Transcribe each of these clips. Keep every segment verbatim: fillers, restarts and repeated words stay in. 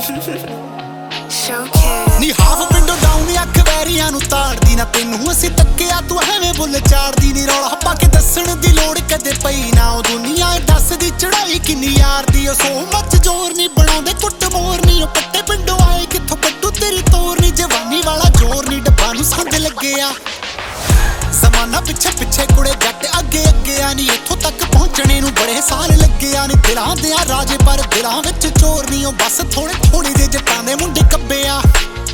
ਨੀ half window down ਅੱਖ ਵੈਰੀਆਂ ਨੂੰ ਤਾੜਦੀ ਨਾ ਤੈਨੂੰ ਅਸੀਂ ਤੱਕਿਆ ਤੂੰ ਐਵੇਂ ਬੁੱਲ ਚਾੜਦੀ ਨੀ ਰੌਲਾ ਪਾ ਕੇ ਦੱਸਣ ਦੀ ਲੋੜ ਕਦੇ ਪਈ ਨਾ ਉਹ ਦੁਨੀਆ ਦੱਸਦੀ ਚੜਾਈ ਕਿੰਨੀ ਯਾਰ ਦੀ ਉਹ ਸੋ ਮੱਚ ਜ਼ੋਰ ਨੀ ਬਣਾਉਂਦੇ ਕੁੱਟ ਮੋਰ ਨੀ ਉਹ ਪੱਟੇ ਪਿੰਡੋਂ ਆਏ ਕਿੱਥੋਂ ਕੱਟੂ ਤੇਰੀ ਤੋਰ ਨੀ ਜਵਾਨੀ ਵਾਲਾ ਜ਼ੋਰ ਨੀ ਡੱਬਾ ਨੂੰ ਸੰਦ ਲੱਗਿਆ ਜ਼ਮਾਨਾ ਪਿੱਛੇ ਪਿੱਛੇ ਕੁੜੇ ਜੱਟ ਅੱਗੇ ਅੱਗੇ ਆ ਨੀ ਇੱਥੋਂ ਤੱਕ ਪਹੁੰਚਣੇ ਨੂੰ ਬੜੇ ਸਾਲ ਲੱਗੇ ਆ ਨੀ ਦਿਲਾਂ ਦੇ ਆ ਰਾਜੇ ਪਰ ਦਿਲਾਂ ਵਿੱਚ ਚੋਰ ਨੀ ਉਹ ਬਸ ਥੋੜੇ ਥੋੜੇ ਦੇ ਜੱਟਾਂ ਦੇ ਮੁੰਡੇ ਕੱਬੇ ਆ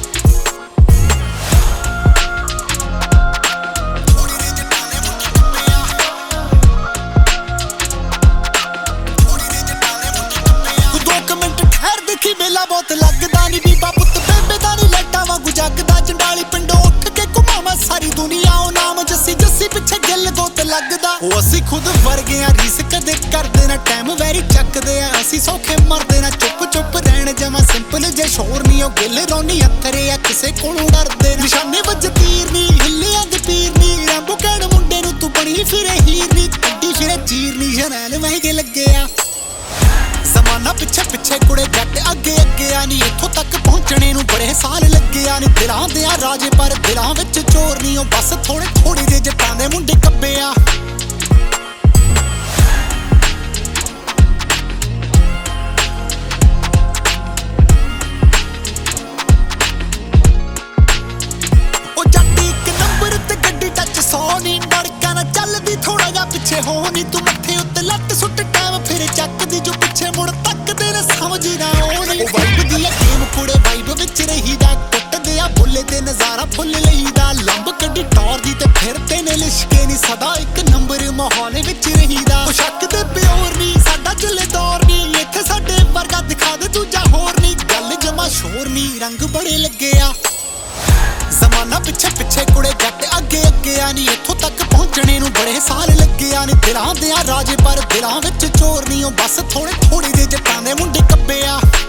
ਦੇਖੀ ਮੇਲਾ ਬਹੁਤ ਲੱਗਦਾ ਨੀ ਬੀਬਾ ਪੁੱਤ ਬੇਬੇ ਦਾ ਨੀ ਲੈਟਾਂ ਵਾਂਗੂ ਜੱਗਦਾ ਜੰਡਾਲੀ ਪਿੰਡੋਂ ਉੱਠ ਕੇ ਘੁਮਾਵਾਂ ਸਾਰੀ ਦੁਨੀਆ ਉਹ ਨਾਮ ਜੱਸੀ ਜੱਸੀ ਪਿੱਛੇ ਗਿੱਲ ਗੋਤ ਲੱਗਦਾ ਉਹ ਅਸੀਂ ਖੁਦ ਵਰਗੇ ਆ ਰੀਸ ਕਦੇ ਕਰਦੇ ਨਾ ਟਾਈਮ ਵੈਰੀ ਚੱਕਦੇ ਆ ਅਸੀਂ ਸੌਖੇ ਮਰਦੇ ਨਾ ਚੁੱਪ ਚੁੱਪ ਰਹਿਣ ਜਮਾ ਸਿੰਪਲ ਜੇ ਸ਼ੋਰ ਨੀ ਉਹ ਗਿੱਲ ਰੋਣੀ ਅੱਥਰੇ ਆ ਕਿਸੇ ਕੋਲੋਂ ਡਰਦੇ ਨਿਸ਼ਾਨੇ ਵੱਜ ਤੀਰ ਨੀ ਹਿੱਲਿਆਂ ਦੇ ਪੀਰ ਨੀ ਰੰਬੂ ਕਹਿਣ ਮੁੰਡੇ ਨੂੰ ਤੂੰ ਬਣੀ ਫਿਰੇ ਹੀਰ ਨੀ ਕੱਢੀ ਫਿਰੇ ਚੀਰ ਨੀ ਜਰੈਲ ਮਹਿੰਗੇ ਲੱਗੇ ਆ ਜ਼ਮਾਨਾ ਪਿੱਛੇ ਪਿੱਛੇ ਕੁੜੇ ਜੱਟ ਅੱਗੇ ਅੱਗੇ ਆ ਨੀ ਇੱਥੋਂ ਤੱਕ ਪਹੁੰਚਣੇ ਨੂੰ ਬੜੇ ਸਾਲ ਲੱਗੇ ਆ ਨੀ ਦਿਲਾਂ ਦੇ ਆ ਰਾਜੇ ਪਰ ਦਿਲਾਂ ਵਿੱਚ ਚੋਰ ਨੀ ਉਹ ਬਸ ਥੋੜੇ ਥੋੜੇ ਦੇ ਜੱਟਾਂ ਦੇ ਮੁੰਡੇ ਕੱਬੇ ਆ ਉਹ ਜੱਟ ਇੱਕ ਨੰਬਰ ਤੇ ਗੱਡੀ ਟੱਚ ਸੌ ਨੀ ਡੜਕਾ ਨਾ ਚੱਲਦੀ ਥੋੜਾ ਜਿਹਾ ਪਿੱਛੇ ਹੋ ਨੀ ਤੂੰ ਮੱਥੇ ਉੱਤੇ ਲੱਟ ਸੁੱਟ ਟਾਈਮ ਫਿਰ ਚੱਕਦੀ ਜੋ ਪਿੱਛੇ ਮੁੜ ਤੱਕਦੇ ਨੇ ਸਮਝੀ ਨਾ ਉਹ ਨੀ ਵਾਈਬ ਦੀ ਆ ਗੇਮ ਕੁੜੇ ਵਾਈਬ ਵਿੱਚ ਰਹੀਦਾ ਕੁੱਟਦੇ ਆ ਬੁੱਲੇ ਤੇ ਨਜ਼ਾਰਾ ਫੁੱਲ ਲਈਦਾ ਲੰਬ ਕੱਢੀ ਟੌਰ ਦੀ ਤੇ ਫਿਰਦੇ ਨੇ ਲਿਸ਼ਕੇ ਨੀ ਸਦਾ ਇੱਕ ਨੰਬਰ ਮਾਹੌਲ ਵਿੱਚ ਰਹੀਦਾ ਉਹ ਸ਼ੱਕ ਦੇ ਪਿਓਰ ਨੀ ਸਾਡਾ ਚੱਲੇ ਦੌਰ ਨੀ ਇੱਥੇ ਸਾਡੇ ਵਰਗਾ ਦਿਖਾ ਦੇ ਦੂਜਾ ਹੋਰ ਨੀ ਗੱਲ ਜਮਾ ਸ਼ੋਰ ਨੀ ਰੰਗ ਬੜੇ ਲੱਗੇ ਆ ਜ਼ਮਾਨਾ ਪਿੱਛੇ ਪਿੱਛੇ ਕੁੜੇ ਜੱਟ ਅੱਗੇ ਅੱਗੇ ਆ ਨੀ ਇੱਥੋਂ ਤੱਕ ਪਹੁੰਚਣੇ ਨੂੰ ਬੜੇ ਸਾਲ ਲੱਗੇ ਆ ਨੀ ਦਿਲਾਂ ਦੇ ਆ ਰਾਜੇ ਪਰ ਦਿਲਾਂ ਵਿੱਚ ਚੋਰ ਨੀ ਉਹ ਬਸ ਥੋੜੇ ਥੋੜੇ ਦੇ ਜੱਟਾਂ ਦੇ ਮੁੰਡੇ ਕੱਬੇ ਆ